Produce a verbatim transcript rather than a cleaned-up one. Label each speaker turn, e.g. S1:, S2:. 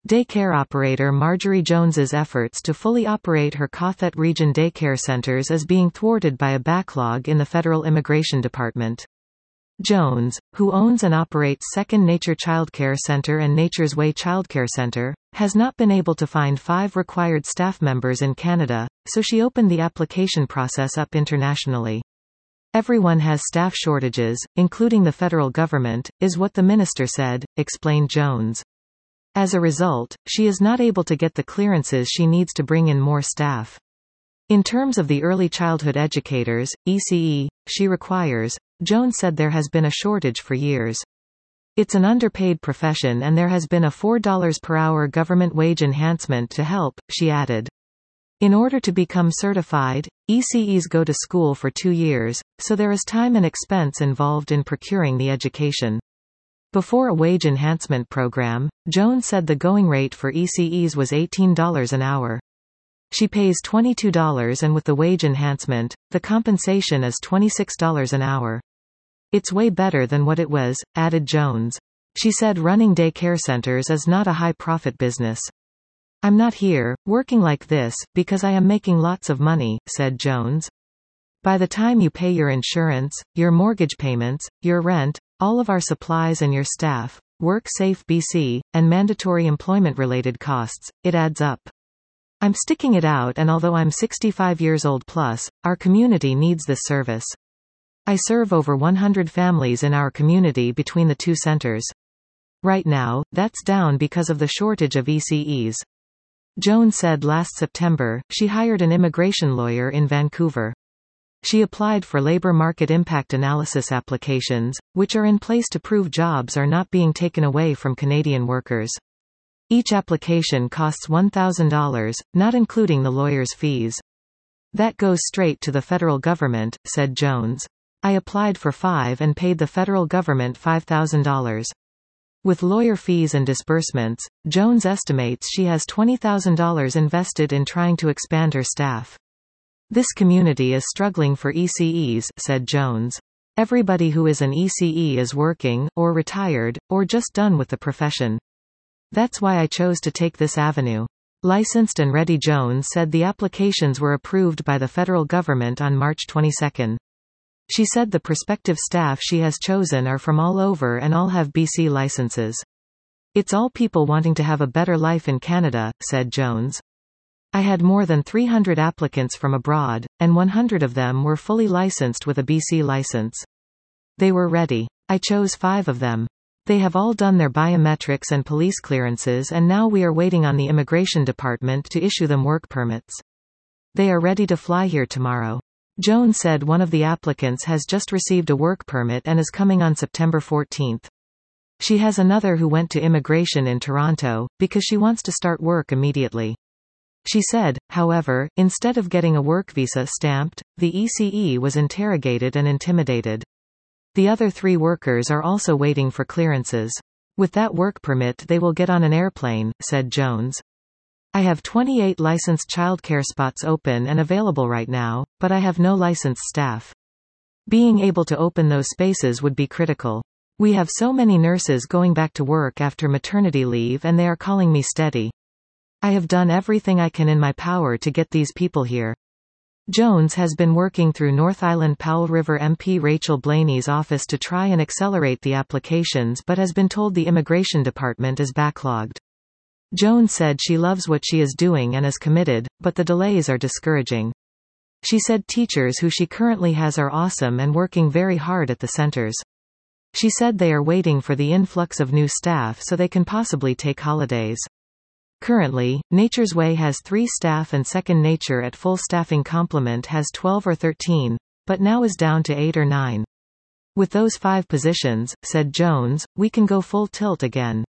S1: Daycare operator Marjorie Jones's efforts to fully operate her Cothet Region daycare centers is being thwarted by a backlog in the Federal Immigration Department. Jones, who owns and operates Second Nature Childcare Center and Nature's Way Childcare Center, has not been able to find five required staff members in Canada, so she opened the application process up internationally. Everyone has staff shortages, including the federal government, is what the minister said, explained Jones. As a result, she is not able to get the clearances she needs to bring in more staff. In terms of the early childhood educators, E C E, she requires, Jones said there has been a shortage for years. It's an underpaid profession and there has been a four dollars per hour government wage enhancement to help, she added. In order to become certified, E C Es go to school for two years, so there is time and expense involved in procuring the education. Before a wage enhancement program, Jones said the going rate for E C Es was eighteen dollars an hour. She pays twenty-two dollars and with the wage enhancement, the compensation is twenty-six dollars an hour. It's way better than what it was, added Jones. She said running day care centers is not a high-profit business. I'm not here, working like this, because I am making lots of money, said Jones. By the time you pay your insurance, your mortgage payments, your rent, all of our supplies and your staff, WorkSafe B C, and mandatory employment-related costs, it adds up. I'm sticking it out and although I'm sixty-five years old plus, our community needs this service. I serve over one hundred families in our community between the two centers. Right now, that's down because of the shortage of E C Es. Jones said last September, she hired an immigration lawyer in Vancouver. She applied for labor market impact analysis applications, which are in place to prove jobs are not being taken away from Canadian workers. Each application costs one thousand dollars, not including the lawyer's fees. That goes straight to the federal government, said Jones. I applied for five and paid the federal government five thousand dollars. With lawyer fees and disbursements, Jones estimates she has twenty thousand dollars invested in trying to expand her staff. This community is struggling for E C Es, said Jones. Everybody who is an E C E is working, or retired, or just done with the profession. That's why I chose to take this avenue. Licensed and Ready Jones said the applications were approved by the federal government on March twenty-second. She said the prospective staff she has chosen are from all over and all have B C licenses. It's all people wanting to have a better life in Canada, said Jones. I had more than three hundred applicants from abroad, and one hundred of them were fully licensed with a B C license. They were ready. I chose five of them. They have all done their biometrics and police clearances and now we are waiting on the immigration department to issue them work permits. They are ready to fly here tomorrow. Jones said one of the applicants has just received a work permit and is coming on September fourteenth. She has another who went to immigration in Toronto, because she wants to start work immediately. She said, however, instead of getting a work visa stamped, the E C E was interrogated and intimidated. The other three workers are also waiting for clearances. With that work permit they will get on an airplane, said Jones. I have twenty-eight licensed childcare spots open and available right now, but I have no licensed staff. Being able to open those spaces would be critical. We have so many nurses going back to work after maternity leave and they are calling me steady. I have done everything I can in my power to get these people here. Jones has been working through North Island Powell River M P Rachel Blaney's office to try and accelerate the applications but has been told the immigration department is backlogged. Jones said she loves what she is doing and is committed, but the delays are discouraging. She said teachers who she currently has are awesome and working very hard at the centers. She said they are waiting for the influx of new staff so they can possibly take holidays. Currently, Nature's Way has three staff and Second Nature at full staffing complement has twelve or thirteen, but now is down to eight or nine. With those five positions, said Jones, we can go full tilt again.